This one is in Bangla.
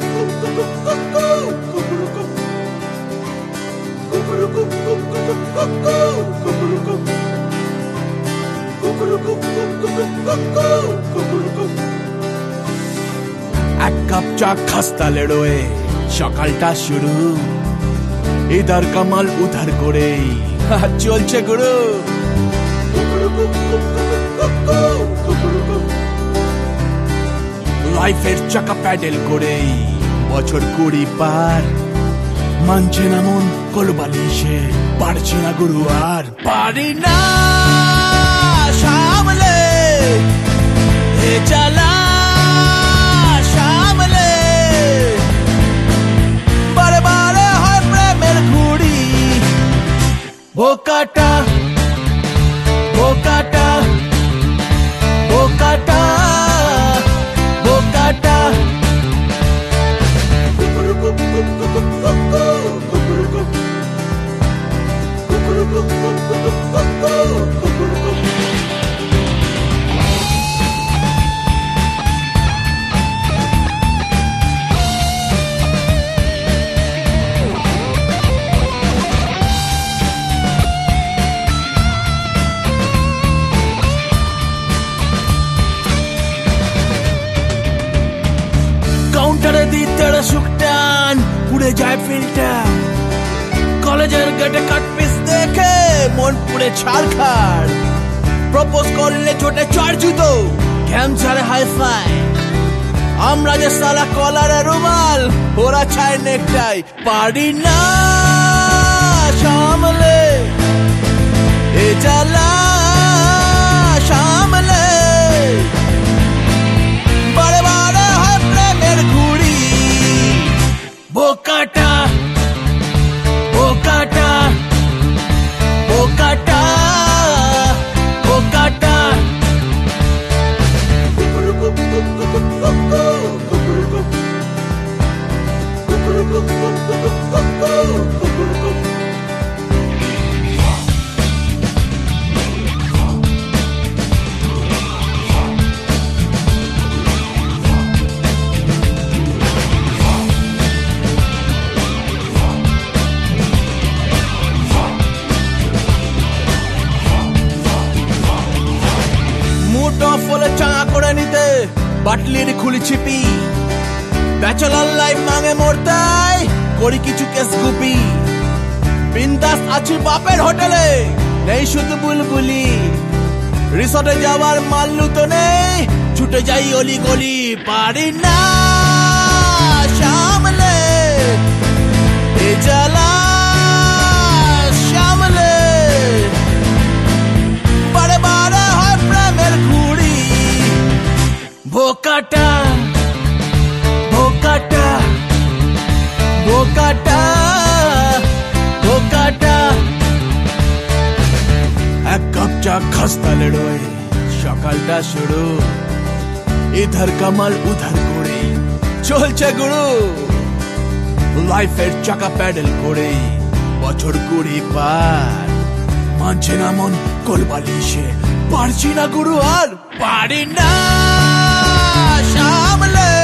এক কাপ চা খাস্তা লেড়োয় সকালটা শুরু, ইধার কামাল উধার করে চলছে গুরু। লাইফের চাকা প্যাডেল করে বছর 20 পার, মানছে না মন কোলবালিশে, পারছি না গুরু আর পারি না সামলে এ চালা সামলে, বারে বারে হয় প্রেমের ঘুড়ি, বোকাটা বোকাটা বোকাটা বোকাটা। কাউন্টারে দিতে সুখটান পুড়ে যায় ফিল্টার, কলেজের গেটে কাট পিস দেখে মন পুড়ে ছাড়খাড়, প্রপোজ করলে ছোটে চড় জুতো ক্যান্সারে হাইফাই, আমরা যে সালা কলারে রুমাল ওরা ছায় নেকটাই, পারি না সামলে এ জ্বালা সামলে, বারে বারে হয় প্রেমের ঘুড়ি, বোকাটা বোকাটা বোকাটা বোকাটা। ফলে চাঙা করে নিতে বাটলির খুলি ছিপি, ব্যাচেলর লাইফ মাঙে মরতাই করি কিছু কেস গুপি, বিন্দাস আছি বাপের হোটেলে নেই শুধু বুলবুলি, রিসর্টে যাওয়ার মাল্লু তো নেই ছুটে যাই অলি গলি, পারি না সামলে এ জ্বালা সামলে, বারে বারে হয় প্রেমের ঘুড়ি, বোকাটা বোকাটা বোকাটা বোকাটা। এক কাপ চা খাস্তা লেড়োয় সকালটা শুরু, ইধার কামাল উধার করে চলছে গুরু, লাইফের চাকা প্যাডেল করে বছর 20 পার, মানছে না মন কোলবালিশে, পারছি না গুরু আর পারি না সামলে